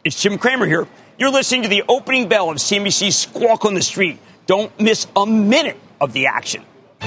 It's Jim Cramer here. You're listening to the opening bell of CNBC's Squawk on the Street. Don't miss a minute of the action.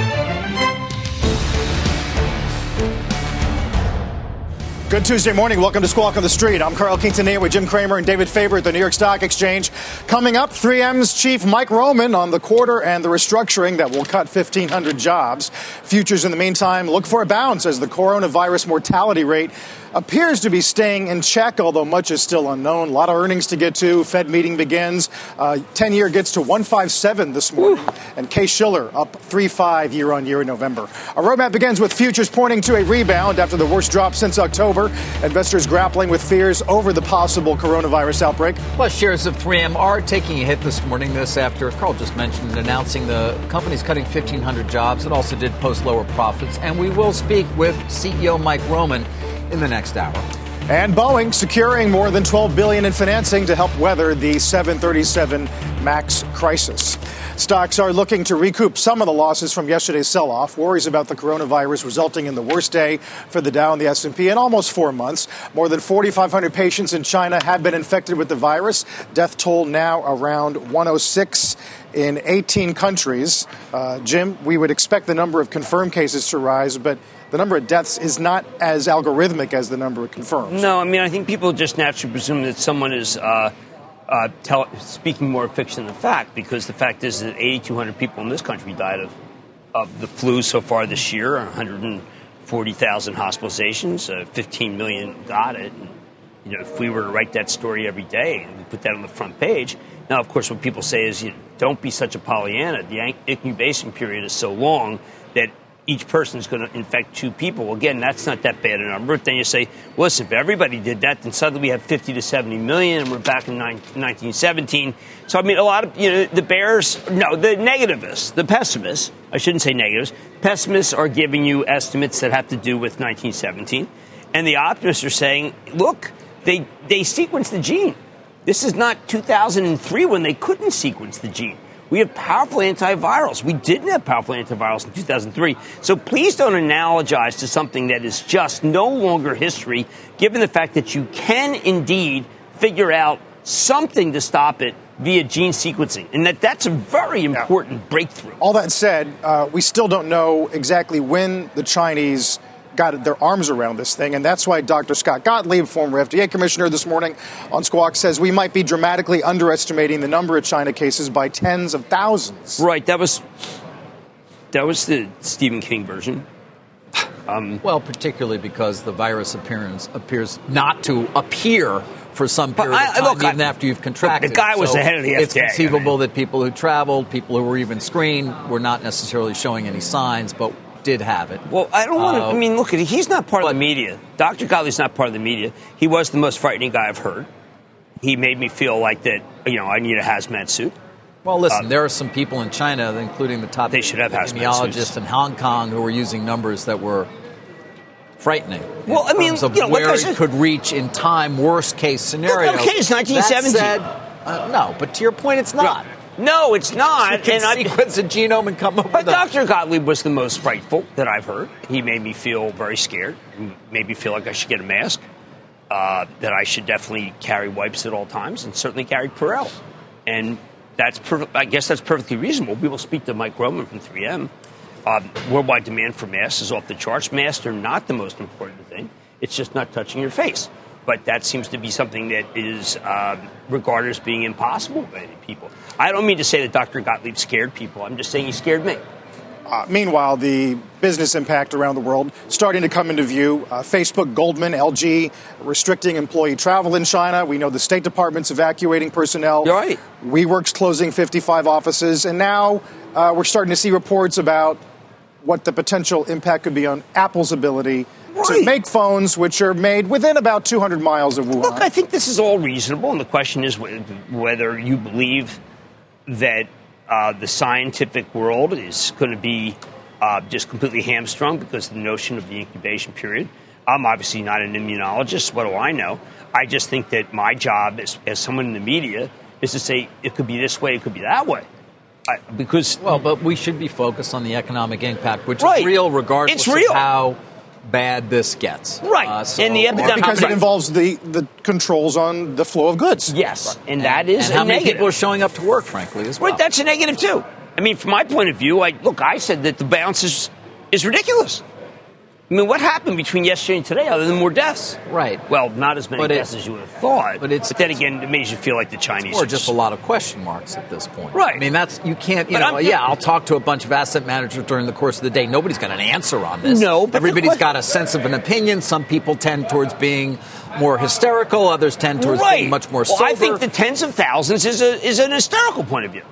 Good Tuesday morning. Welcome to Squawk on the Street. I'm Carl Quintanilla with Jim Cramer and David Faber at the New York Stock Exchange. Coming up, 3M's chief Mike Roman on the quarter and the restructuring that will cut 1,500 jobs. Futures in the meantime look for a bounce as the coronavirus mortality rate appears to be staying in check, although much is still unknown. A lot of earnings to get to. Fed meeting begins. 10-year gets to 157 this morning. And Case-Shiller up 3.5 year on year in November. Our roadmap begins with futures pointing to a rebound after the worst drop since October. Investors grappling with fears over the possible coronavirus outbreak. Plus, shares of 3M are taking a hit this morning. This after Carl just mentioned announcing the company's cutting 1,500 jobs. It also did post lower profits. And we will speak with CEO Mike Roman in the next hour. And Boeing securing more than $12 billion in financing to help weather the 737 MAX crisis. Stocks are looking to recoup some of the losses from yesterday's sell-off. Worries about the coronavirus resulting in the worst day for the Dow and the S&P in almost 4 months. More than 4,500 patients in China have been infected with the virus. Death toll now around 106 in 18 countries. Jim, we would expect the number of confirmed cases to rise, but the number of deaths is not as algorithmic as the number of confirmed. No, I mean, I think people just naturally presume that someone is speaking more fiction than fact, because the fact is that 8,200 people in this country died of the flu so far this year, 140,000 hospitalizations, 15 million got it. And, you know, if we were to write that story every day and we put that on the front page. Now, of course, what people say is, don't be such a Pollyanna. The incubation period is so long that each person is going to infect 2 people. Well, again, that's not that bad a number. Then you say, listen, if everybody did that, then suddenly we have 50 to 70 million, and we're back in 1917. So, I mean, a lot of, the bears, no, the negativists, the pessimists, I shouldn't say negatives, pessimists are giving you estimates that have to do with 1917. And the optimists are saying, look, they sequenced the gene. This is not 2003 when they couldn't sequence the gene. We have powerful antivirals. We didn't have powerful antivirals in 2003. So please don't analogize to something that is just no longer history, given the fact that you can indeed figure out something to stop it via gene sequencing, and that's a very important breakthrough. All that said, we still don't know exactly when the Chinese got their arms around this thing, and that's why Dr. Scott Gottlieb, former FDA commissioner, this morning on Squawk says we might be dramatically underestimating the number of China cases by tens of thousands. Right, that was the Stephen King version. Well, particularly because the virus appears not to appear for some period of time, even after you've contracted. The guy was the head of the FDA. It's conceivable that people who traveled, people who were even screened, were not necessarily showing any signs, but did have it. Well, I don't want to. I mean, look, he's not part of the media. Dr. Gottlieb's not part of the media. He was the most frightening guy I've heard. He made me feel like that, I need a hazmat suit. Well, listen, there are some people in China, including the top epidemiologists in Hong Kong, who were using numbers that were frightening. Well, I mean, where it could reach in time, worst case scenario. Okay, it's 1917. That said, no, but to your point, it's not. No, it's not. You can sequence a genome and come up with But Dr. Gottlieb was the most frightful that I've heard. He made me feel very scared. He made me feel like I should get a mask, that I should definitely carry wipes at all times, and certainly carry Purell. And I guess that's perfectly reasonable. We will speak to Mike Roman from 3M. Worldwide demand for masks is off the charts. Masks are not the most important thing. It's just not touching your face. But that seems to be something that is regarded as being impossible by many people. I don't mean to say that Dr. Gottlieb scared people. I'm just saying he scared me. Meanwhile, the business impact around the world starting to come into view. Facebook, Goldman, LG restricting employee travel in China. We know the State Department's evacuating personnel. You're right. WeWork's closing 55 offices. And now we're starting to see reports about what the potential impact could be on Apple's ability to make phones which are made within about 200 miles of Wuhan. Look, I think this is all reasonable, and the question is whether you believe that the scientific world is going to be just completely hamstrung because of the notion of the incubation period. I'm obviously not an immunologist. What do I know? I just think that my job as someone in the media is to say it could be this way, it could be that way. But we should be focused on the economic impact, which is real regardless of how bad this gets. Right. And the epidemic. Because it involves the controls on the flow of goods. Yes. Right. And that is and how a many negative. people are showing up to work, frankly, as well. Right. That's a negative, too. I mean, from my point of view, I said that the bounce is ridiculous. I mean, what happened between yesterday and today other than more deaths? Right. Well, not as many deaths as you would have thought. But then again, it makes you feel like the Chinese. Or just a lot of question marks at this point. Right. I mean, you can't, I'll talk to a bunch of asset managers during the course of the day. Nobody's got an answer on this. No. But everybody's got a sense of an opinion. Some people tend towards being more hysterical. Others tend towards being much more sober. Well, I think the tens of thousands is an hysterical point of view.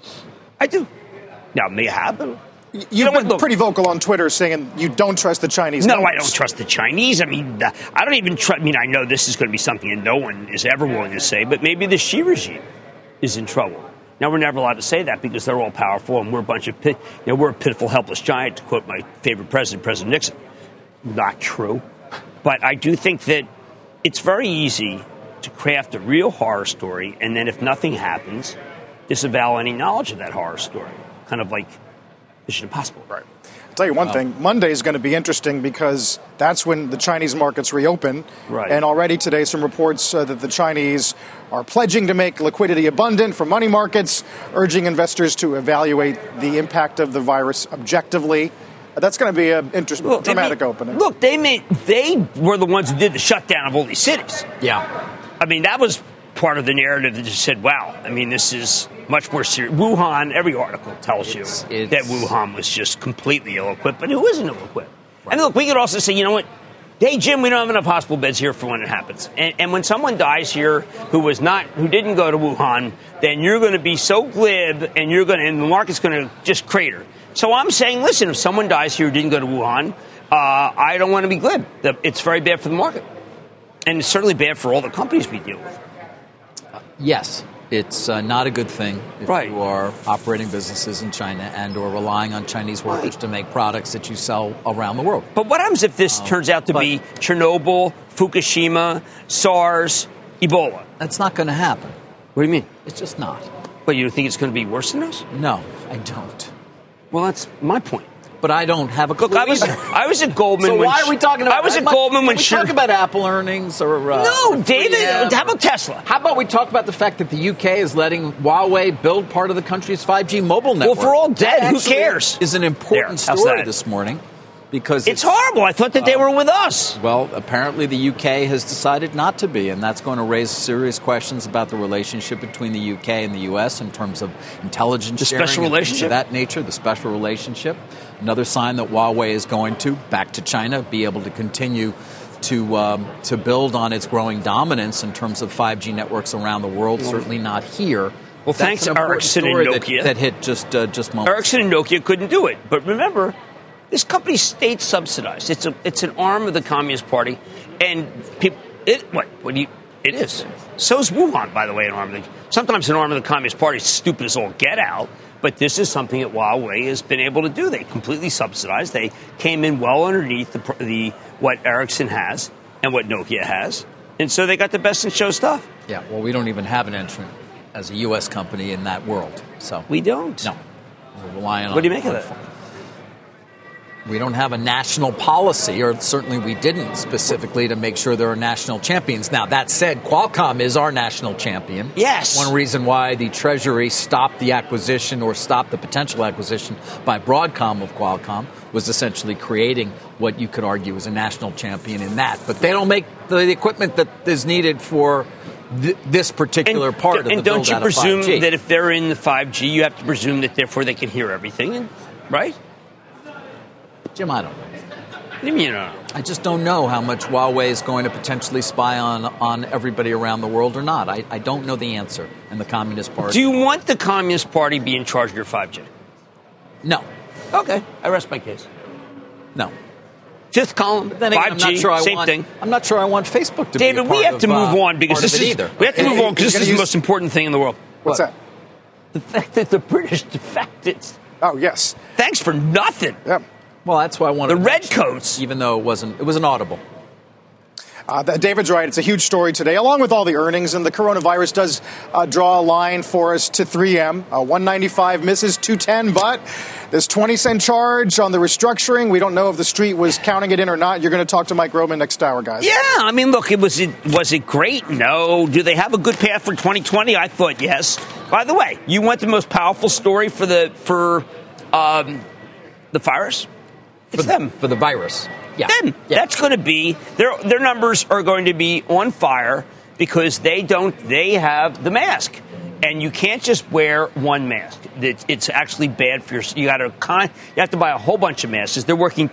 I do. Now, it may happen. You've been pretty vocal on Twitter saying you don't trust the Chinese. No, I don't trust the Chinese. I mean, I don't even trust. I mean, I know this is going to be something that no one is ever willing to say, but maybe the Xi regime is in trouble. Now, we're never allowed to say that because they're all powerful and we're a bunch of, we're a pitiful, helpless giant, to quote my favorite president, President Nixon. Not true. But I do think that it's very easy to craft a real horror story and then if nothing happens, disavow any knowledge of that horror story. Kind of like Mission Impossible. Right. I'll tell you one thing. Monday is going to be interesting because that's when the Chinese markets reopen. Right. And already today, some reports that the Chinese are pledging to make liquidity abundant for money markets, urging investors to evaluate the impact of the virus objectively. That's going to be an interesting, dramatic opening. Look, they were the ones who did the shutdown of all these cities. Yeah. I mean, that was part of the narrative that just said, wow, I mean, this is much more serious. Wuhan, every article tells you that Wuhan was just completely ill-equipped, but who isn't ill-equipped? Right. And look, we could also say, you know what? Hey, Jim, we don't have enough hospital beds here for when it happens. And when someone dies here who didn't go to Wuhan, then you're going to be so glib and the market's going to just crater. So I'm saying, listen, if someone dies here who didn't go to Wuhan, I don't want to be glib. It's very bad for the market. And it's certainly bad for all the companies we deal with. Yes, it's not a good thing if you are operating businesses in China and or relying on Chinese workers to make products that you sell around the world. But what happens if this turns out to be Chernobyl, Fukushima, SARS, Ebola? That's not going to happen. What do you mean? It's just not. But you don't think it's going to be worse than this? No, I don't. Well, that's my point. But I don't have a clue. Look, I was at Goldman. So why are we talking about? I was at Goldman when we talk about Apple earnings or no, David. How about Tesla? How about we talk about the fact that the UK is letting Huawei build part of the country's 5G mobile network? Well, if we're all dead, who cares? Is an important story this morning because it's horrible. I thought that they were with us. Well, apparently the UK has decided not to be, and that's going to raise serious questions about the relationship between the UK and the US in terms of intelligence sharing, special relationship of that nature, the special relationship. Another sign that Huawei is going to, back to China, be able to continue to build on its growing dominance in terms of 5G networks around the world, certainly not here. Well, thanks to Ericsson and Nokia. That hit just moments. Ericsson and Nokia couldn't do it. But remember, this company's state subsidized. It's an arm of the Communist Party. And people, it is. So is Wuhan, by the way, an arm of the... Sometimes an arm of the Communist Party is stupid as all get out. But this is something that Huawei has been able to do. They completely subsidized. They came in well underneath what Ericsson has and what Nokia has. And so they got the best in show stuff. Yeah, well, we don't even have an entrant as a U.S. company in that world. So we don't. No. We're relying on... What do you make of that? We don't have a national policy, or certainly we didn't specifically to make sure there are national champions. Now, that said, Qualcomm is our national champion. Yes. One reason why the Treasury stopped the acquisition or stopped the potential acquisition by Broadcom of Qualcomm was essentially creating what you could argue is a national champion in that. But they don't make the equipment that is needed for this particular part of the build-out of 5G. And don't you presume that if they're in the 5G, you have to presume that therefore they can hear everything, right? Jim, I don't know. What do you mean you don't know? I just don't know how much Huawei is going to potentially spy on everybody around the world or not. I don't know the answer in the Communist Party. Do you want the Communist Party to be in charge of your 5G? No. Okay, I rest my case. No. Fifth column, then again, 5G, same thing. I'm not sure I want Facebook to David, be a part we have to move on because this is either. We have to move on because this is the most important thing in the world. What's that? The fact that the British defected. Oh, yes. Thanks for nothing. Yep. Well, that's why I wanted the redcoats, even though it was an audible. David's right. It's a huge story today, along with all the earnings. And the coronavirus does draw a line for us to 3M. 195 misses 210, but this 20-cent charge on the restructuring, we don't know if the street was counting it in or not. You're going to talk to Mike Roman next hour, guys. Yeah, I mean, look, was it great? No. Do they have a good path for 2020? I thought yes. By the way, you want the most powerful story for the virus? It's them. For the virus. Yeah. Them. Yeah. That's going to be their numbers are going to be on fire because they have the mask. And you can't just wear one mask. It's actually bad for your. You have to buy a whole bunch of masks. They're working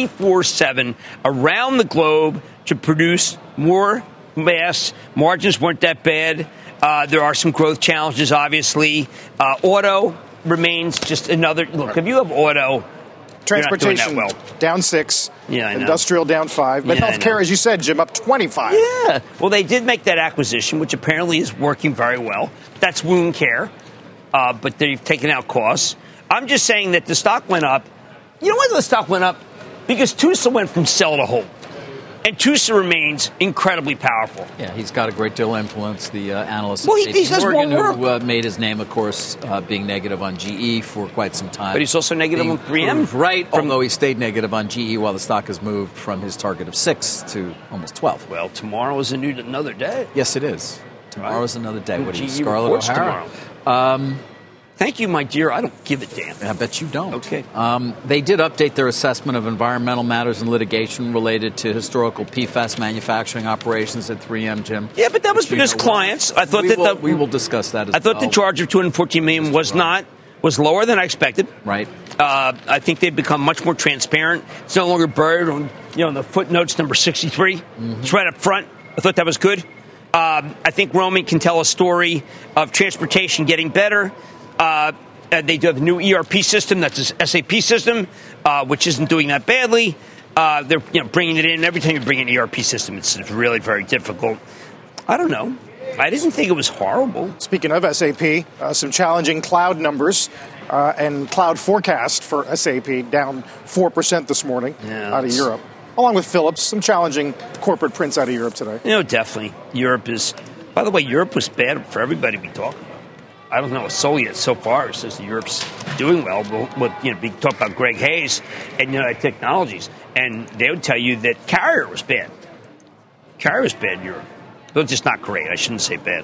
24/7 around the globe to produce more masks. Margins weren't that bad. There are some growth challenges, obviously. Auto remains just another look. If you have auto, transportation you're not doing that well. Down 6. Yeah, I know. Industrial down 5. But healthcare, as you said, Jim, up 25. Yeah. Well, they did make that acquisition, which apparently is working very well. That's wound care. But they've taken out costs. I'm just saying that the stock went up. You know why the stock went up? Because Tusa went from sell to hold. And Tusa remains incredibly powerful. Yeah, he's got a great deal of influence. The analyst well, he does Morgan, more work. who made his name, of course, being negative on GE for quite some time. But he's also negative on 3M. Right, although he stayed negative on GE while the stock has moved from his target of 6 to almost 12. Well, tomorrow is another day. Yes, it is. Tomorrow is another day. What are you, GE Scarlett O'Hara? Tomorrow. Thank you, my dear. I don't give a damn. I bet you don't. Okay. They did update their assessment of environmental matters and litigation related to historical PFAS manufacturing operations at 3M, Jim. Yeah, but that was because clients. I thought we will discuss that as well. I thought the charge of $214 million was lower than I expected. Right. I think they've become much more transparent. It's no longer buried on the footnotes number 63. Mm-hmm. It's right up front. I thought that was good. I think Roman can tell a story of transportation getting better. They do have a new ERP system. That's an SAP system, which isn't doing that badly. They're bringing it in. Every time you bring an ERP system, it's really very difficult. I don't know. I didn't think it was horrible. Speaking of SAP, some challenging cloud numbers and cloud forecast for SAP down 4% this morning out of Europe. Along with Philips, some challenging corporate prints out of Europe today. Definitely. Europe is, by the way, Europe was bad for everybody we talk about. I don't know a soul yet so far says Europe's doing well. But we talk about Greg Hayes and United Technologies, and they would tell you that Carrier was bad. Carrier was bad in Europe. But just not great. I shouldn't say bad.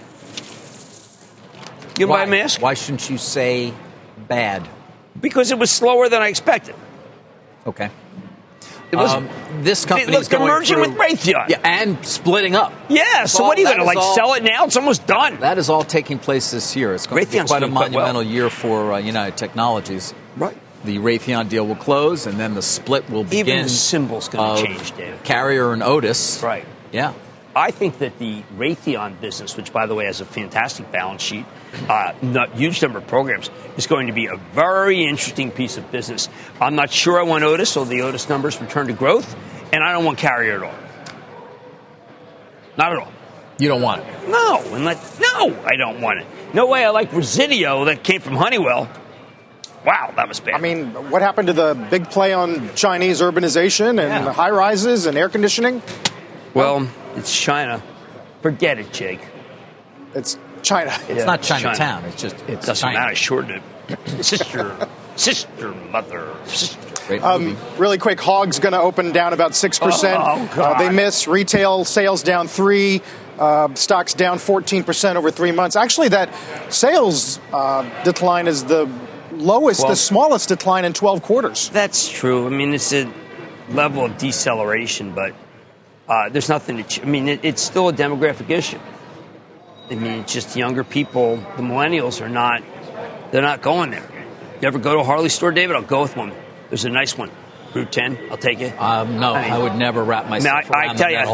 You buy a mask? Why shouldn't you say bad? Because it was slower than I expected. Okay. It was, this company they're merging with Raytheon. Yeah, and splitting up. Yeah, so what are you going to, sell it now? It's almost done. That is all taking place this year. It's going to be quite a monumental year for United Technologies. Right. The Raytheon deal will close, and then the split will begin. Even the symbol's going to change, Dave. Carrier and Otis. Right. Yeah. I think that the Raytheon business, which, by the way, has a fantastic balance sheet, huge number of programs, is going to be a very interesting piece of business. I'm not sure I want Otis, so the Otis numbers return to growth, and I don't want Carrier at all. Not at all. You don't want it? No, I don't want it. No way I like Residio that came from Honeywell. Wow, that was bad. I mean, what happened to the big play on Chinese urbanization and high-rises and air conditioning? Well, it's China. Forget it, Jake. It's China. It's not Chinatown. It's just it's doesn't China. matter. Shorten it. sister, mother. Really quick, Hog's going to open down about 6%. Oh, God. They miss. Retail sales down 3%. Stocks down 14% over 3 months. Actually, that sales decline is the lowest, the smallest decline in 12 quarters. That's true. I mean, it's a level of deceleration, but there's nothing to. It's still a demographic issue. I mean, it's just younger people. The millennials are not. They're not going there. You ever go to a Harley store, David? I'll go with one. There's a nice one. Route 10. I'll take it. No, I would never wrap myself around I tell the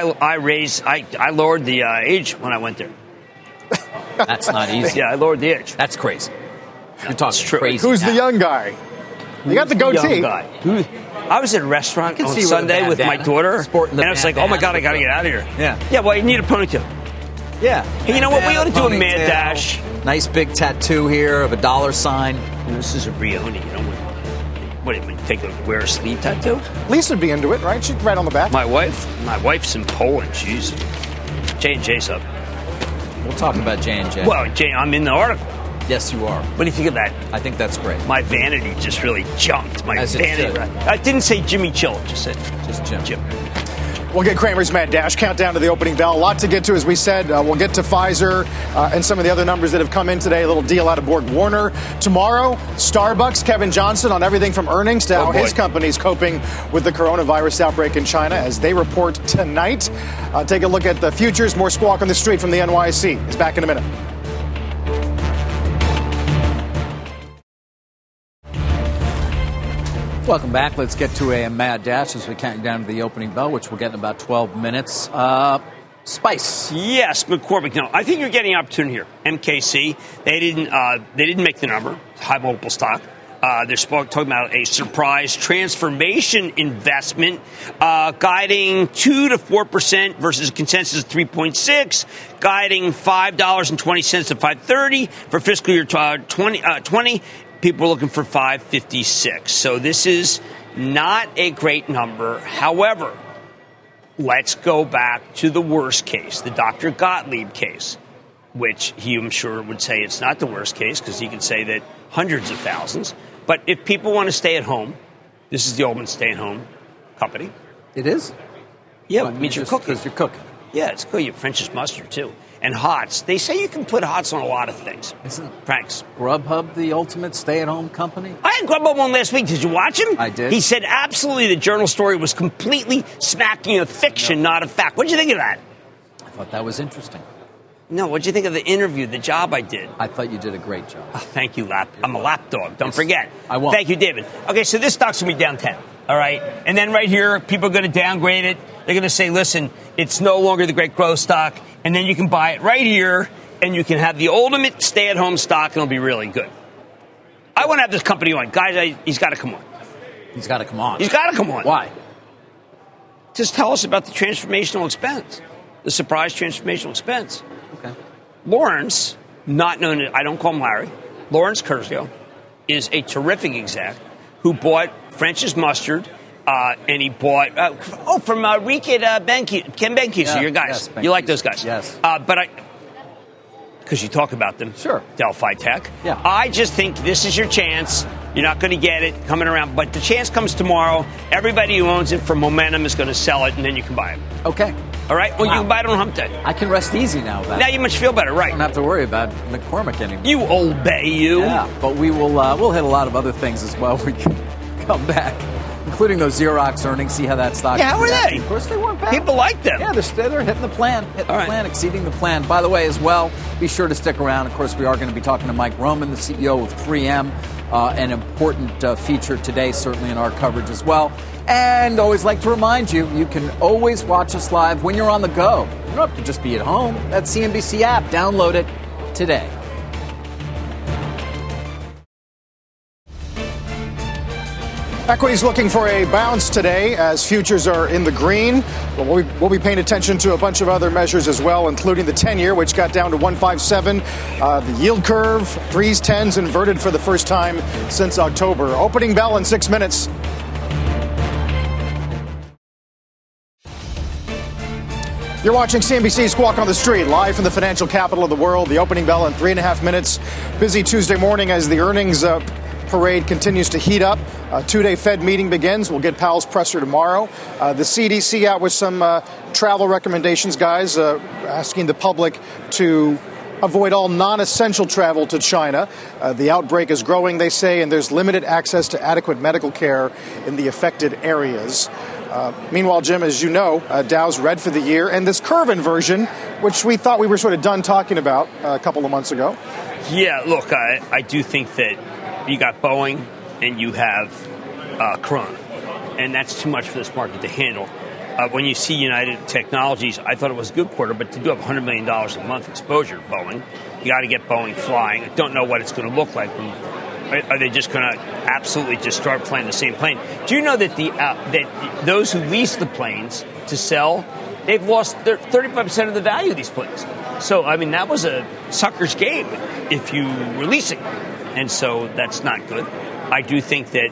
you, I lowered the age when I went there. That's not easy. Yeah, I lowered the age. That's crazy. You're talking crazy. Who's the young guy? You got the goatee. I was at a restaurant on Sunday with my daughter, and I was like, oh, my God, I got to get out of here. Yeah, well, you need a ponytail. Yeah. Hey, you know what? We ought to do a mad dash. Nice big tattoo here of a dollar sign. This is a Brioni. You know what? What do you mean? Wear a sleeve tattoo? Lisa'd be into it, right? She'd write on the back. My wife's in Poland. She's J&J's up. We'll talk about J&J. Well, I'm in the article. Yes, you are. What do you think of that? I think that's great. My vanity just really jumped. As it should. I didn't say Jimmy Chill. It just said just Jim. We'll get Cramer's Mad Dash countdown to the opening bell. A lot to get to, as we said. We'll get to Pfizer and some of the other numbers that have come in today. A little deal out of Borg Warner. Tomorrow, Starbucks, Kevin Johnson on everything from earnings to how his company's coping with the coronavirus outbreak in China as they report tonight. Take a look at the futures. More Squawk on the Street from the NYSE. It's back in a minute. Welcome back. Let's get to a mad dash as we count down to the opening bell, which we'll get in about 12 minutes. Spice. Yes, McCormick. No, I think you're getting an opportunity here. MKC. They didn't make the number. High multiple stock. They're talking about a surprise transformation investment, guiding 2 to 4% versus a consensus of 3.6, guiding $5.20 to $5.30 for fiscal year 2020. People are looking for 556. So this is not a great number. However, let's go back to the worst case, the Dr. Gottlieb case, which he, I'm sure, would say it's not the worst case because he could say that hundreds of thousands. But if people want to stay at home, this is the ultimate stay-at-home company. It is? Yeah, it means you're cooking. Because you're cooking. Yeah, it's cool. You have French's mustard, too. And hots. They say you can put hots on a lot of things. Isn't Frank's Grubhub the ultimate stay-at-home company? I had Grubhub on last week. Did you watch him? I did. He said absolutely the journal story was completely smacking of fiction, not of fact. What did you think of that? I thought that was interesting. No, what did you think of the interview, the job I did? I thought you did a great job. Oh, thank you, Lap. I'm a lap dog. Don't forget. I won't. Thank you, David. Okay, so this stock's going to be down 10. All right? And then right here, people are going to downgrade it. They're going to say, listen, it's no longer the great growth stock. And then you can buy it right here, and you can have the ultimate stay-at-home stock, and it'll be really good. I want to have this company on. Guys, he's got to come on. He's got to come on. He's got to come on. Why? Just tell us about the transformational expense, the surprise transformational expense. Okay. Lawrence, not known as, I don't call him Larry, Lawrence Kurzweil is a terrific exec who bought French's Mustard, and he bought, from Rick at Ken Benkies, your guys. Yes, you like those guys. Yes. Because you talk about them. Sure. Delphi Tech. Yeah. I just think this is your chance. You're not going to get it coming around, but the chance comes tomorrow. Everybody who owns it for momentum is going to sell it, and then you can buy it. Okay. All right? Well, Wow. you can buy it on hump day. I can rest easy now. Now you must feel better, right? I don't have to worry about McCormick anymore. You obey you. Yeah, but we will we'll hit a lot of other things as well. We can come back, including those Xerox earnings, see how that stock. Yeah, how are they? Of course, they weren't bad. People like them. Yeah, they're hitting the plan, exceeding the plan. By the way, as well, be sure to stick around. Of course, we are going to be talking to Mike Roman, the CEO of 3M, an important feature today, certainly in our coverage as well. And always like to remind you, you can always watch us live when you're on the go. You don't have to just be at home. That CNBC app, download it today. Equities looking for a bounce today as futures are in the green. We'll be paying attention to a bunch of other measures as well, including the 10-year, which got down to 157. The yield curve, 3s, 10s inverted for the first time since October. Opening bell in 6 minutes. You're watching CNBC Squawk on the Street, live from the financial capital of the world. The opening bell in 3.5 minutes. Busy Tuesday morning as the earnings parade continues to heat up. Two-day Fed meeting begins. We'll get Powell's presser tomorrow. The CDC out with some travel recommendations, guys, asking the public to avoid all non-essential travel to China. The outbreak is growing, they say, and there's limited access to adequate medical care in the affected areas. Meanwhile, Jim, as you know, Dow's red for the year, and this curve inversion, which we thought we were sort of done talking about a couple of months ago. Yeah, look, I do think that you got Boeing and you have Corona, and that's too much for this market to handle. When you see United Technologies, I thought it was a good quarter, but to do have $100 million a month exposure to Boeing, you got to get Boeing flying. I don't know what it's going to look like. Are they just going to absolutely just start flying the same plane? Do you know that that those who lease the planes to sell, they've lost 35% of the value of these planes? So, I mean, that was a sucker's game if you were leasing. And so that's not good. I do think that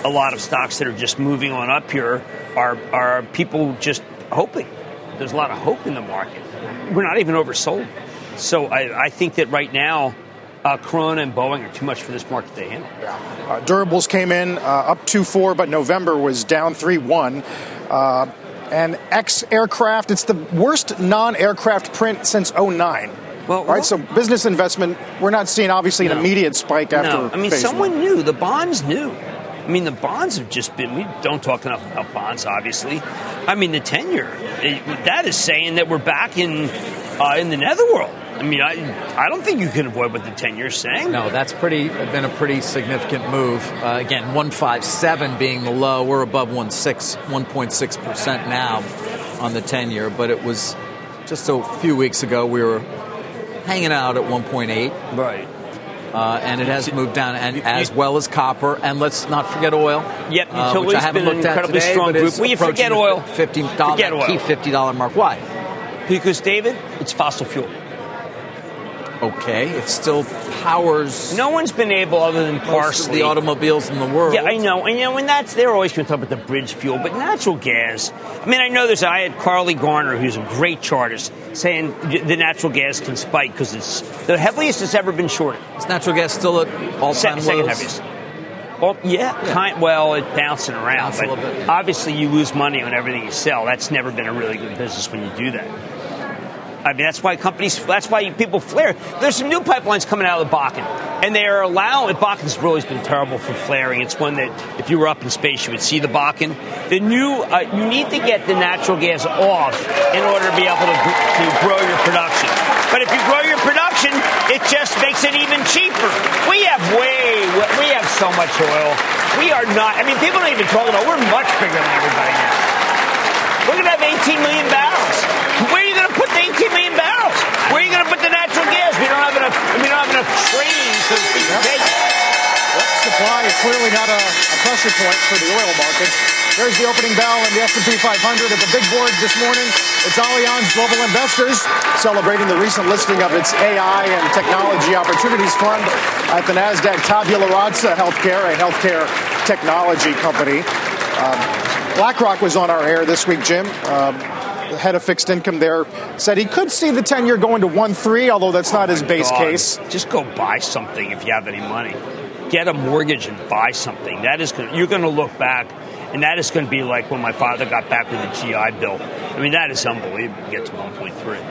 a lot of stocks that are just moving on up here are people just hoping. There's a lot of hope in the market. We're not even oversold. So I think that right now, Corona and Boeing are too much for this market to handle. Durables came in up 2.4, but November was down 3.1. And ex-aircraft, it's the worst non-aircraft print since 2009. Well, all right, so business investment, we're not seeing, obviously, an immediate spike after I mean, someone knew. The bonds knew. I mean, the bonds have just been, we don't talk enough about bonds, obviously. I mean, the 10-year, that is saying that we're back in the netherworld. I mean, I don't think you can avoid what the 10-year is saying. No, that's been a pretty significant move. Again, 157 being the low. We're above 1.6% now on the 10-year. But it was just a few weeks ago we were hanging out at 1.8. Right. And it has moved down, and as well as copper. And let's not forget oil. Yep, utilities which I haven't been looked an at incredibly today, strong but group. Will you forget oil? $50, forget oil. Key $50 mark. Why? Because, David, it's fossil fuel. Okay, it still powers. No one's been able, other than partially, the automobiles in the world. Yeah, I know. And when they're always going to talk about the bridge fuel, but natural gas. I mean, I know I had Carly Garner, who's a great chartist, saying the natural gas can spike because it's the heaviest it's ever been shorted. Is natural gas still at all-time lows? Second heaviest. Well, yeah. It's bouncing around, but obviously you lose money on everything you sell. That's never been a really good business when you do that. I mean, that's why people flare. There's some new pipelines coming out of the Bakken, and they are allowing. Bakken's really been terrible for flaring. It's one that, if you were up in space, you would see the Bakken. The new, you need to get the natural gas off in order to be able to grow your production. But if you grow your production, it just makes it even cheaper. We have so much oil. We are not. I mean, people don't even talk about. We're much bigger than everybody now. We're going to have 18 million barrels. Where are you going to put the 18 million barrels? Where are you going to put the natural gas? We don't have enough trains to take it. Supply is clearly not a pressure point for the oil market. There's the opening bell in the S&P 500 at the big board this morning. It's Allianz Global Investors celebrating the recent listing of its AI and Technology Opportunities Fund at the NASDAQ. Tabula Rasa Healthcare, a healthcare technology company. BlackRock was on our air this week, Jim. The head of fixed income there said he could see the 10-year going to 1.3, although that's not his base case. Just go buy something if you have any money. Get a mortgage and buy something. You're going to look back, and that is going to be like when my father got back with the GI Bill. I mean, that is unbelievable to get to 1.3.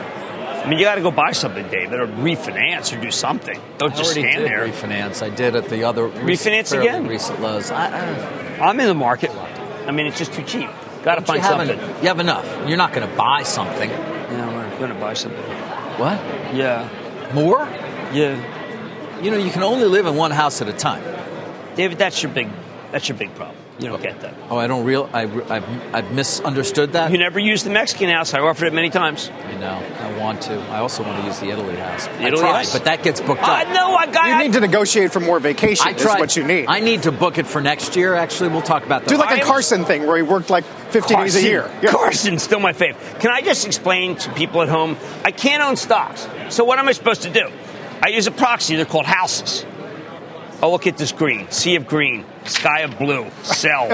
I mean, you got to go buy something, David, or refinance or do something. Don't just stand there. Refinance. I did at the other refinance again. Recent lows. I'm in the market. I mean, it's just too cheap. Got to find something. You have enough. You're not going to buy something. Yeah, we're going to buy something. What? Yeah. More? Yeah. You know, you can only live in one house at a time. David, that's your big problem. You don't get that. Oh, I've misunderstood that? You never used the Mexican house. I offered it many times. I know. I want to. I also want to use the Italy house. Italy house? But that gets booked up. You need to negotiate for more vacation. Is what you need. I need to book it for next year, actually. We'll talk about that. Do like a Carson thing where he worked like 50 days a year. Yeah. Carson's still my favorite. Can I just explain to people at home? I can't own stocks. So what am I supposed to do? I use a proxy. They're called houses. Oh, look at this green. Sea of green. Sky of blue. Sell.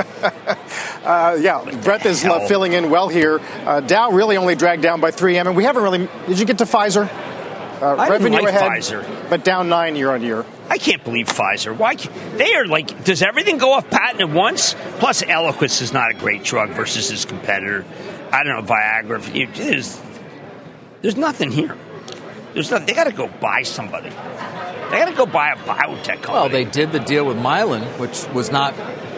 Brett is filling in well here. Dow really only dragged down by 3M, and we haven't really. Did you get to Pfizer? I revenue didn't like ahead, Pfizer, but down 9 year on year. I can't believe Pfizer. Why? They are like. Does everything go off patent at once? Plus, Eliquis is not a great drug versus his competitor. I don't know, Viagra. There's nothing here. There's nothing. They got to go buy somebody. They got to go buy a biotech company. Well, they did the deal with Mylan, which was not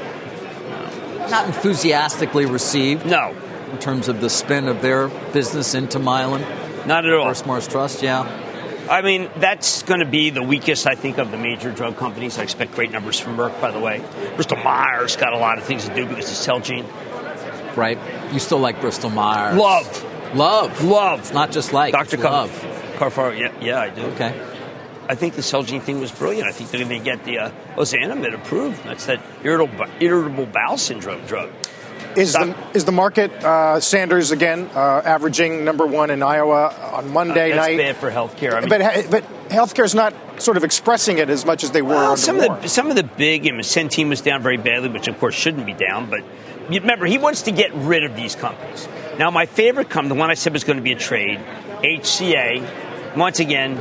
enthusiastically received. No. In terms of the spin of their business into Mylan. Not at all. First Mars Trust, yeah. I mean, that's going to be the weakest, I think, of the major drug companies. I expect great numbers from Merck, by the way. Bristol Myers got a lot of things to do because of Celgene. Right. You still like Bristol Myers. Love. It's not just like, Dr. love. Carfaro, yeah, I do. Okay. I think the Celgene thing was brilliant. I think they're going to get the Ozanimod approved. That's that irritable bowel syndrome drug. Is the market Sanders again averaging number one in Iowa on Monday night? That's bad for healthcare. I mean, but healthcare's not sort of expressing it as much as they were. Well, some of the big, Centene was down very badly, which of course shouldn't be down. But remember, he wants to get rid of these companies. Now, my favorite company, the one I said was going to be a trade, HCA. Once again,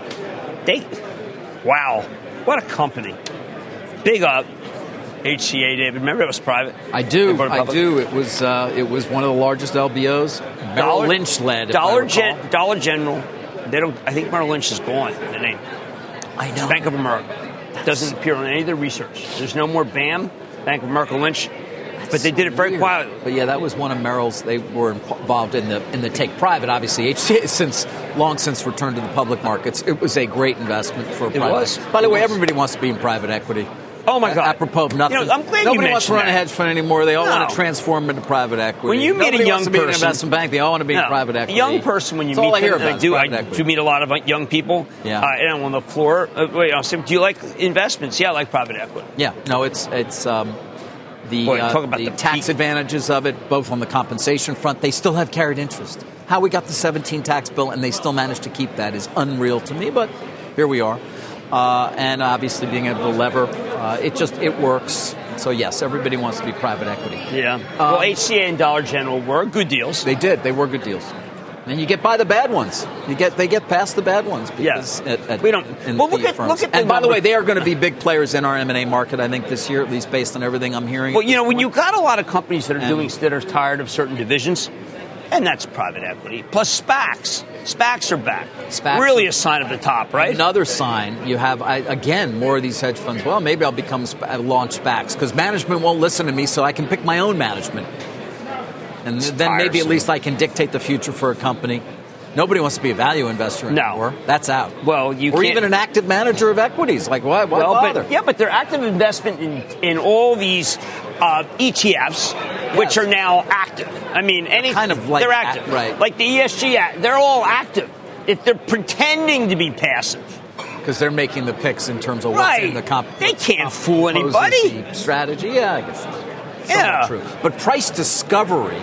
wow, what a company! Big up. HCA, David. Remember it was private? I do. It was one of the largest LBOs. Merrill Lynch led. Dollar General. I think Merrill Lynch is gone. The name. I know. Bank of America doesn't appear on any of the research. There's no more BAM. Bank of America Lynch. But they did it very quietly. But yeah, that was one of Merrill's. They were involved in the take private. Obviously, HCA long since returned to the public markets. It was a great investment for private. It was. By the way, everybody wants to be in private equity. Oh, my God. Apropos of nothing. I'm glad Nobody wants to run a hedge fund anymore. They all want to transform into private equity. When you meet a young person, be an investment bank, they all want to be in private equity. A young person, when you That's meet all I hear them, about I do meet a lot of young people. Yeah. And on the floor, do you like investments? Yeah, I like private equity. Yeah. No, it's the tax advantages of it, both on the compensation front. They still have carried interest. How we got the 17 tax bill and they still managed to keep that is unreal to me, but here we are. And obviously being able to lever, it works. So yes, everybody wants to be private equity. Yeah. Well, HCA and Dollar General were good deals. They did. They were good deals. And you get by the bad ones. They get past the bad ones. Yes. We don't. Well, look at. And by the way, they are going to be big players in our M&A market. I think this year, at least based on everything I'm hearing. Well, when you got a lot of companies that are tired of certain divisions, and that's private equity plus SPACs. SPACs are back. SPACs really a sign of the top, right? Another sign. You have again more of these hedge funds. Well, maybe I'll launch SPACs because management won't listen to me, so I can pick my own management. And then maybe at least I can dictate the future for a company. Nobody wants to be a value investor anymore. No. That's out. Well, or even an active manager of equities. Like, why bother? But they're active investment in all these ETFs, which are now active. I mean, they're active. Right. Like the ESG, they're all active. If they're pretending to be passive. Because they're making the picks in terms of what's in the They can't fool anybody. Strategy, I guess that's true. But price discovery,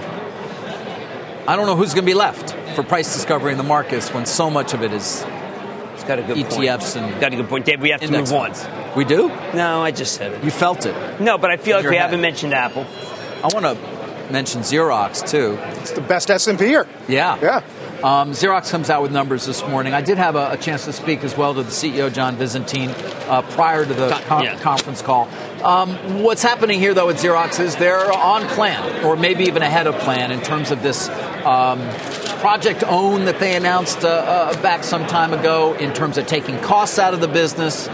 I don't know who's going to be left for price discovery in the markets when so much of it is got a good ETFs point. Got a good point, Dave. We have to move on. We do? No, I just said it. You felt it? No, but I feel like we haven't mentioned Apple. I want to mention Xerox, too. It's the best S&P here. Yeah. Xerox comes out with numbers this morning. I did have a chance to speak as well to the CEO, John Visentin, prior to the conference call. What's happening here, though, at Xerox is they're on plan, or maybe even ahead of plan, in terms of this Project Own that they announced back some time ago, in terms of taking costs out of the business.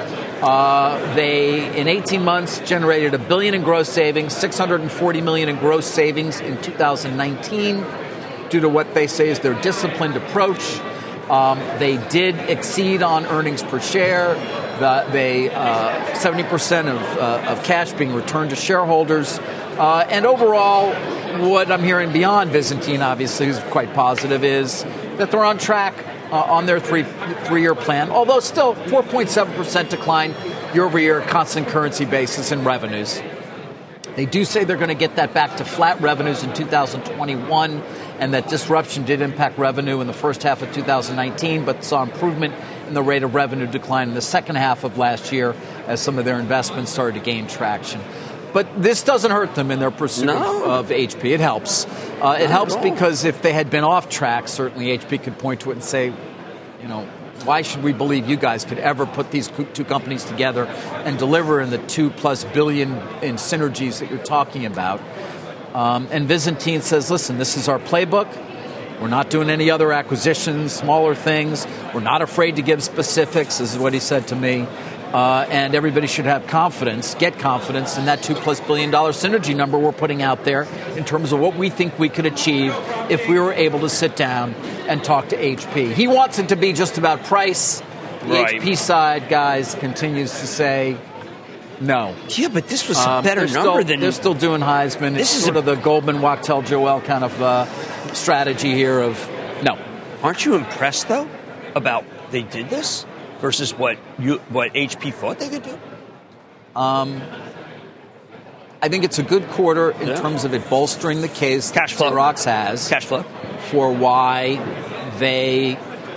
They, in 18 months, generated $1 billion in gross savings, $640 million in gross savings in 2019, due to what they say is their disciplined approach. They did exceed on earnings per share. They 70% of cash being returned to shareholders. And overall, what I'm hearing beyond Visentin, obviously, who's quite positive, is that they're on track on their three-year plan, although still 4.7% decline year-over-year constant currency basis in revenues. They do say they're going to get that back to flat revenues in 2021, and that disruption did impact revenue in the first half of 2019, but saw improvement in the rate of revenue decline in the second half of last year as some of their investments started to gain traction. But this doesn't hurt them in their pursuit of HP. It helps. It helps because if they had been off track, certainly HP could point to it and say, why should we believe you guys could ever put these two companies together and deliver in the $2+ billion in synergies that you're talking about? And Visentin says, listen, this is our playbook. We're not doing any other acquisitions, smaller things. We're not afraid to give specifics, this is what he said to me. And everybody should have confidence, get confidence in that $2+ billion synergy number we're putting out there in terms of what we think we could achieve if we were able to sit down and talk to HP. He wants it to be just about price. The HP side, guys, continues to say no. Yeah, but this was a better number than... They're still doing Heisman. It's sort of the Goldman, Wachtell, Joel kind of strategy here of no. Aren't you impressed, though, about they did this versus what HP thought they could do? I think it's a good quarter in terms of it bolstering the case Cash flow. Xerox has Cash flow. for why they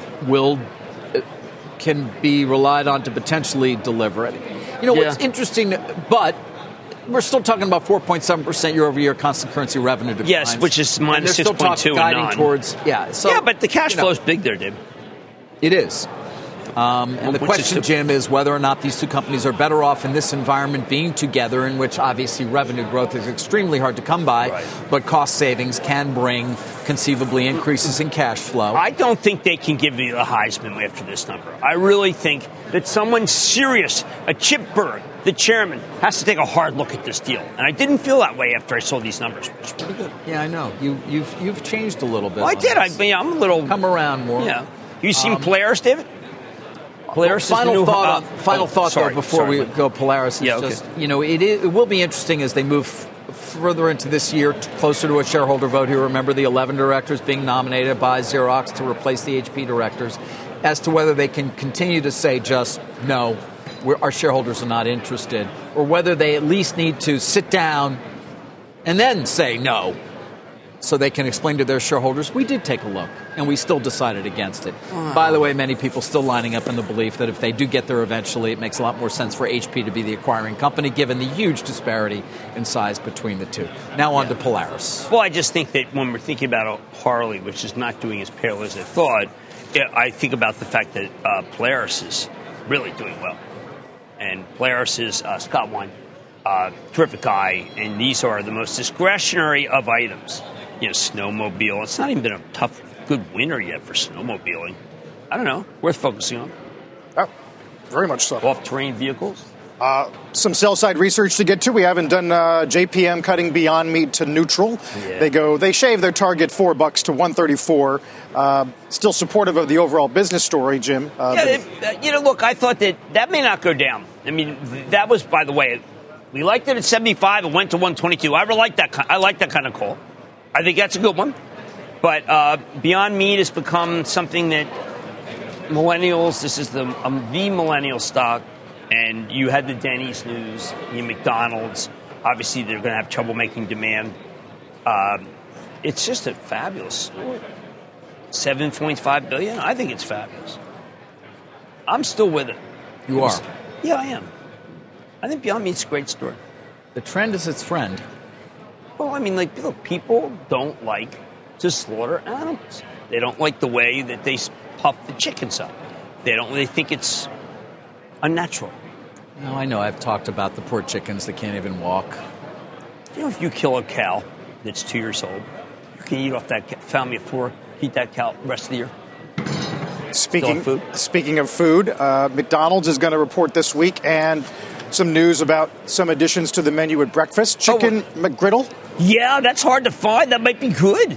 can be relied on to potentially deliver it. What's interesting, but we're still talking about 4.7% year-over-year constant currency revenue declines. Yes, which is minus 6.2 and guiding 9. towards, but the cash flow is big there, Dave. It is. And the question, Jim, is whether or not these two companies are better off in this environment being together, in which obviously revenue growth is extremely hard to come by, but cost savings can bring conceivably increases in cash flow. I don't think they can give you the Heisman after this number. I really think that someone serious, a Chip Bergh, the chairman, has to take a hard look at this deal. And I didn't feel that way after I saw these numbers. It's pretty good. Yeah, I know. You've changed a little bit. Well, I did. I'm a little... Come around more. Yeah. You seen Polaris, David? Polaris final thought though, before we go Polaris is just, it will be interesting as they move further into this year, closer to a shareholder vote here. Remember the 11 directors being nominated by Xerox to replace the HP directors, as to whether they can continue to say just, no, our shareholders are not interested, or whether they at least need to sit down and then say no, so they can explain to their shareholders, we did take a look, and we still decided against it. By the way, many people still lining up in the belief that if they do get there eventually, it makes a lot more sense for HP to be the acquiring company, given the huge disparity in size between the two. Now on to Polaris. Well, I just think that when we're thinking about Harley, which is not doing as pale as I thought, I think about the fact that Polaris is really doing well. And Polaris is Scott Wine, terrific guy, and these are the most discretionary of items. Snowmobile. It's not even been a good winter yet for snowmobiling. I don't know. Worth focusing on. Oh, very much so. Off-terrain vehicles. Some sell-side research to get to. We haven't done JPM cutting Beyond Meat to neutral. Yeah. They shave their target $4 to $134. Still supportive of the overall business story, Jim. Look, I thought that may not go down. I mean, that was, by the way, we liked it at 75. It went to 122. I like that kind of call. I think that's a good one. But Beyond Meat has become something that millennials, this is the millennial stock. And you had the Denny's news, McDonald's. Obviously, they're going to have trouble making demand. It's just a fabulous story. $7.5 billion. I think it's fabulous. I'm still with it. You are? Yeah, I am. I think Beyond Meat's a great story. The trend is its friend. Well, I mean, look, people don't like to slaughter animals. They don't like the way that they puff the chickens up. They think it's unnatural. No, I know. I've talked about the poor chickens that can't even walk. If you kill a cow that's 2 years old, you can eat off that family of 4, eat that cow the rest of the year. Speaking of food, McDonald's is going to report this week, and some news about some additions to the menu at breakfast. Chicken McGriddle. Yeah, that's hard to find. That might be good.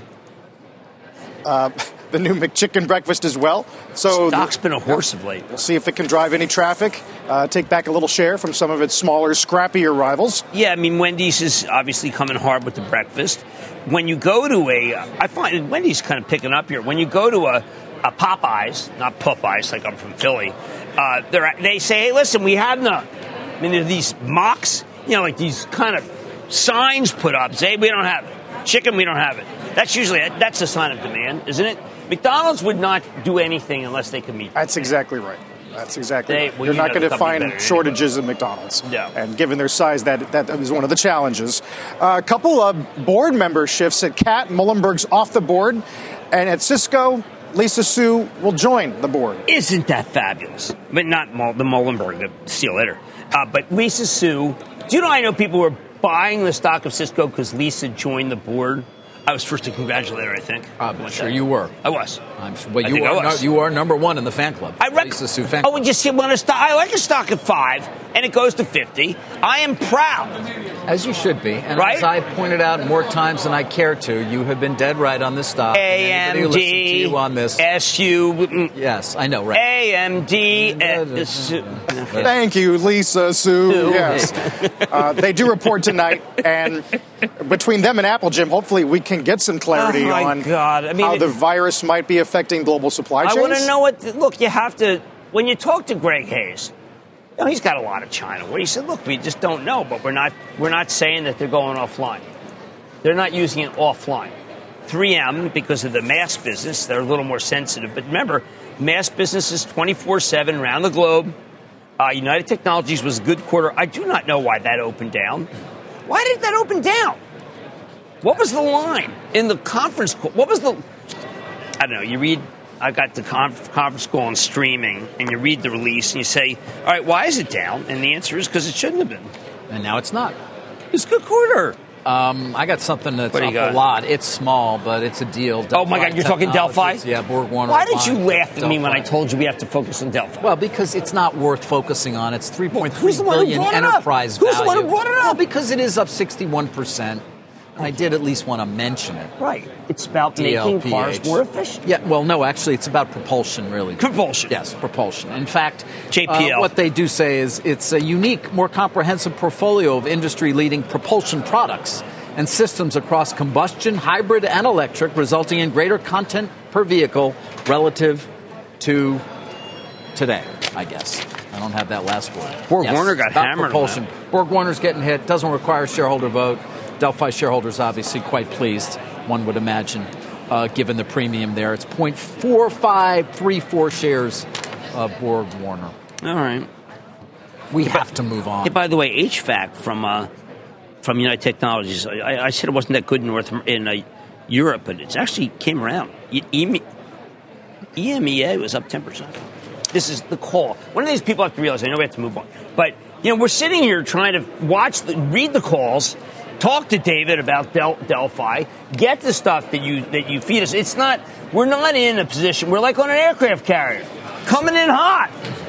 The new McChicken breakfast as well. So stock's been a horse of late. We'll see if it can drive any traffic, take back a little share from some of its smaller, scrappier rivals. Yeah, I mean, Wendy's is obviously coming hard with the breakfast. When you go to I find Wendy's kind of picking up here. When you go to a Popeyes, not Popeyes, like I'm from Philly, they say, hey, listen, we have none. I mean, there are these mocks, like these kind of signs put up, say, we don't have it. Chicken, we don't have it. That's a sign of demand, isn't it? McDonald's would not do anything unless they could meet. That's exactly right. You're not going to find shortages at McDonald's. No. And given their size, that is one of the challenges. A couple of board member shifts at Cat. Mullenberg's off the board. And at Cisco, Lisa Su will join the board. Isn't that fabulous? But not the Mullenberg, see you later. But Lisa Su, do you know I know people who are buying the stock of Cisco because Lisa joined the board? I was first to congratulate her, I think. I'm sure you were. I was. I'm sure. Well, you are number one in the fan club. Lisa Su fan club. Oh, and you see, I like a stock at 5, and it goes to 50. I am proud. As you should be. And right? As I pointed out more times than I care to, you have been dead right on this stock. AMD. Who listened to you on this. SU. Yes, I know, right. AMD. Thank you, Lisa Su. Yes. They do report tonight, and between them and Apple, Jim, hopefully we can get some clarity on how the virus might be affecting global supply chains. I want to know look, you have to, when you talk to Greg Hayes, he's got a lot of China. Where he said, look, we just don't know, but we're not saying that they're going offline. They're not using it offline. 3M, because of the mass business, they're a little more sensitive. But remember, mass business is 24/7 around the globe. United Technologies was a good quarter. I do not know why that opened down. Why did that open down? What was the line in the conference call? What was the... I don't know. You read... I got the conference call on streaming, and you read the release, and you say, all right, why is it down? And the answer is because it shouldn't have been. And now it's not. It's a good quarter. I got something that's up a lot. It's small, but it's a deal. Delphi oh, my God, you're talking Delphi? Yeah, Borg Warner. Why did you laugh at me when I told you we have to focus on Delphi? Well, because it's not worth focusing on. It's $3.3 billion enterprise value. Who's the one who brought it up? Well, because it is up 61%. I did at least want to mention it. Right. It's about making cars more efficient. Yeah, well, no, actually, it's about propulsion, really. Propulsion. Yes, propulsion. In fact, JPL. What they do say is it's a unique, more comprehensive portfolio of industry-leading propulsion products and systems across combustion, hybrid, and electric, resulting in greater content per vehicle relative to today, I guess. I don't have that last word. Borg Warner got hammered. Propulsion. Borg Warner's getting hit. Doesn't require a shareholder vote. Delphi shareholders obviously quite pleased, one would imagine, given the premium there. It's 0.4534 shares of Borg Warner. All right. We have to move on. Hey, by the way, HVAC from United Technologies, I said it wasn't that good in Europe, but it actually came around. EMEA was up 10%. This is the call. One of these people have to realize, I know we have to move on, but we're sitting here trying to read the calls, talk to David about Delphi, get the stuff that you feed us. We're not in a position, we're like on an aircraft carrier, coming in hot.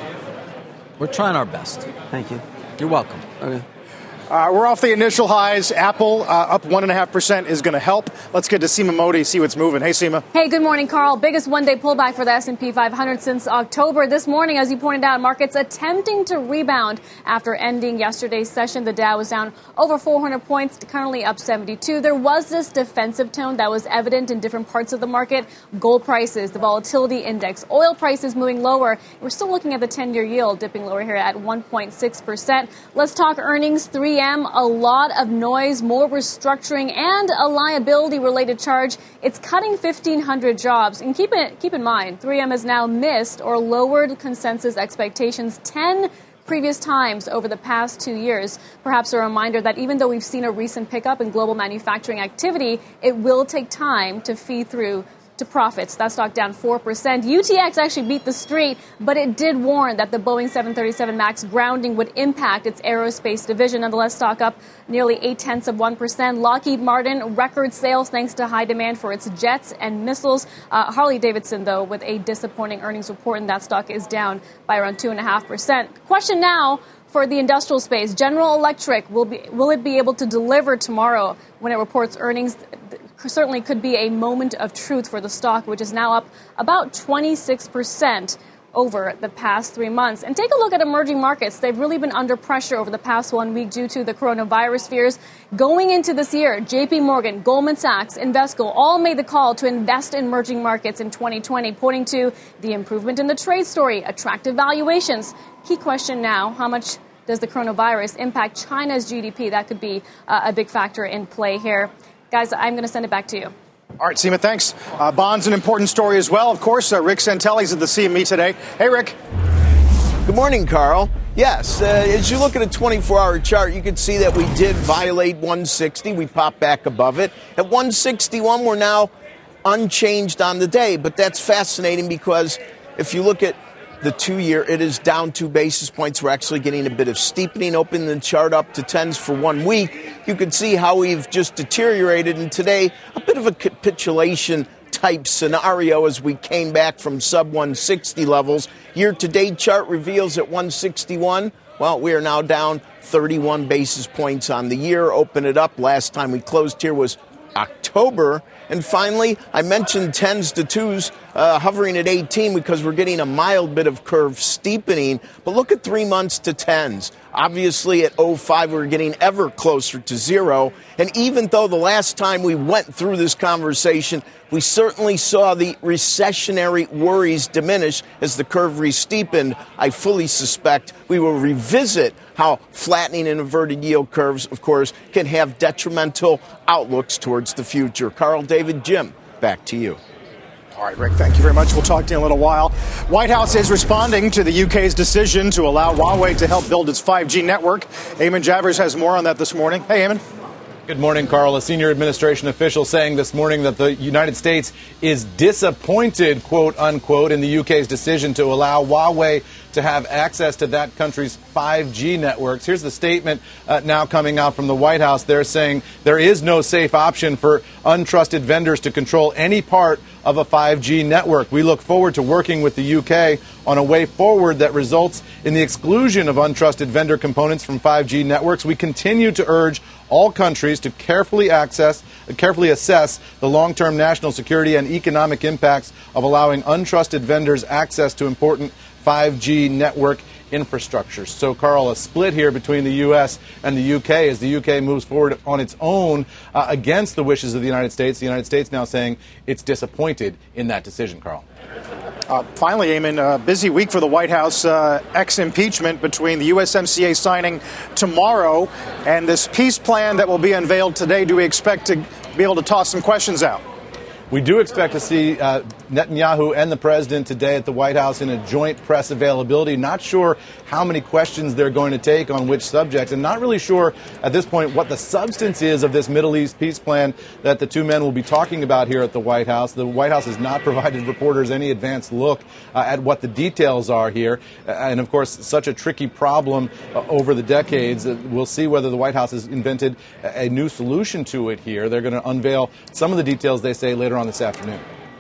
We're trying our best. Thank you. You're welcome. Okay. We're off the initial highs. Apple up 1.5% is going to help. Let's get to Seema Modi, see what's moving. Hey, Seema. Hey, good morning, Carl. Biggest one-day pullback for the S&P 500 since October. This morning, as you pointed out, markets attempting to rebound after ending yesterday's session. The Dow was down over 400 points, currently up 72. There was this defensive tone that was evident in different parts of the market. Gold prices, the volatility index, oil prices moving lower. We're still looking at the 10-year yield dipping lower here at 1.6%. Let's talk earnings. 3M, a lot of noise, more restructuring, and a liability-related charge. It's cutting 1,500 jobs. And keep in mind, 3M has now missed or lowered consensus expectations 10 previous times over the past 2 years. Perhaps a reminder that even though we've seen a recent pickup in global manufacturing activity, it will take time to feed through to profits. That stock down 4%. UTX actually beat the street, but it did warn that the Boeing 737 MAX grounding would impact its aerospace division. Nonetheless, stock up nearly 0.8%. Lockheed Martin, record sales thanks to high demand for its jets and missiles. Harley-Davidson, though, with a disappointing earnings report, and that stock is down by around 2.5%. Question now for the industrial space. General Electric, will it be able to deliver tomorrow when it reports earnings? Certainly could be a moment of truth for the stock, which is now up about 26% over the past 3 months. And take a look at emerging markets. They've really been under pressure over the past 1 week due to the coronavirus fears. Going into this year, JP Morgan, Goldman Sachs, Invesco all made the call to invest in emerging markets in 2020, pointing to the improvement in the trade story, attractive valuations. Key question now, how much does the coronavirus impact China's GDP? That could be a big factor in play here. Guys, I'm going to send it back to you. All right, Seema, thanks. Bond's an important story as well. Of course, Rick Santelli's at the CME today. Hey, Rick. Good morning, Carl. Yes, as you look at a 24-hour chart, you can see that we did violate 160. We popped back above it. At 161, we're now unchanged on the day. But that's fascinating because if you look at the 2-year, it is down 2 basis points. We're actually getting a bit of steepening, opening the chart up to 10s for 1 week. You can see how we've just deteriorated. And today, a bit of a capitulation type scenario as we came back from sub 160 levels. Year-to-date chart reveals at 161. Well, we are now down 31 basis points on the year. Open it up. Last time we closed here was October. And finally, I mentioned 10s to 2s. hovering at 18 because we're getting a mild bit of curve steepening. But look at 3 months to 10s. Obviously, at 05, we're getting ever closer to zero. And even though the last time we went through this conversation, we certainly saw the recessionary worries diminish as the curve re-steepened, I fully suspect we will revisit how flattening and inverted yield curves, of course, can have detrimental outlooks towards the future. Carl, David, Jim, back to you. All right, Rick, thank you very much. We'll talk to you in a little while. White House is responding to the UK's decision to allow Huawei to help build its 5G network. Eamon Javers has more on that this morning. Hey, Eamon. Good morning, Carl. A senior administration official saying this morning that the United States is disappointed, quote unquote, in the UK's decision to allow Huawei to have access to that country's 5G networks. Here's the statement now coming out from the White House. They're saying there is no safe option for untrusted vendors to control any part of a 5G network. We look forward to working with the UK on a way forward that results in the exclusion of untrusted vendor components from 5G networks. We continue to urge all countries to carefully assess the long-term national security and economic impacts of allowing untrusted vendors access to important 5G network infrastructure. So, Carl, a split here between the U.S. and the U.K. as the U.K. moves forward on its own against the wishes of the United States. The United States now saying it's disappointed in that decision, Carl. Finally, Eamon, a busy week for the White House, ex-impeachment between the USMCA signing tomorrow and this peace plan that will be unveiled today. Do we expect to be able to toss some questions out? We do expect to see Netanyahu and the president today at the White House in a joint press availability. Not sure how many questions they're going to take on which subjects, and not really sure at this point what the substance is of this Middle East peace plan that the two men will be talking about here at the White House. The White House has not provided reporters any advanced look at what the details are here. And, of course, such a tricky problem over the decades. We'll see whether the White House has invented a new solution to it here. They're going to unveil some of the details, they say, later on this afternoon.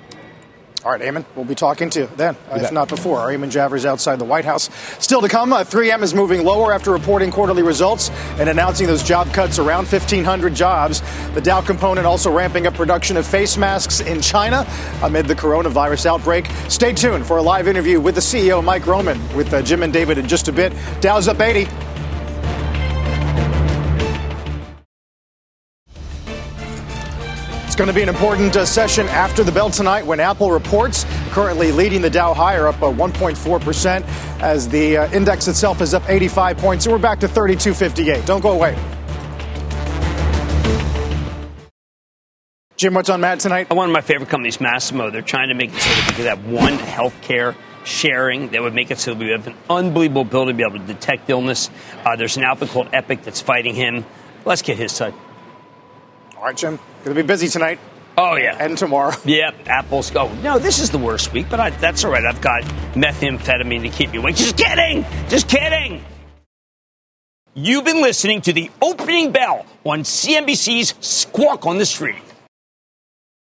All right, Eamon, we'll be talking to you then, if not before. Our Eamon Javers outside the White House. Still to come, 3M is moving lower after reporting quarterly results and announcing those job cuts around 1,500 jobs. The Dow component also ramping up production of face masks in China amid the coronavirus outbreak. Stay tuned for a live interview with the CEO, Mike Roman, with Jim and David in just a bit. Dow's up 80. It's going to be an important session after the bell tonight when Apple reports, currently leading the Dow higher, up 1.4%, as the index itself is up 85 points, and we're back to 3258. Don't go away. Jim, what's on Mad tonight? One of my favorite companies, Massimo. They're trying to make it so that we could have one healthcare sharing that would make it so we have an unbelievable ability to be able to detect illness. There's an outfit called Epic that's fighting him. Let's get his side. All right, Jim. Going to be busy tonight. Oh, yeah. And tomorrow. Yep. Apple's. Oh, no, this is the worst week, but that's all right. I've got methamphetamine to keep me awake. Just kidding. Just kidding. You've been listening to the opening bell on CNBC's Squawk on the Street.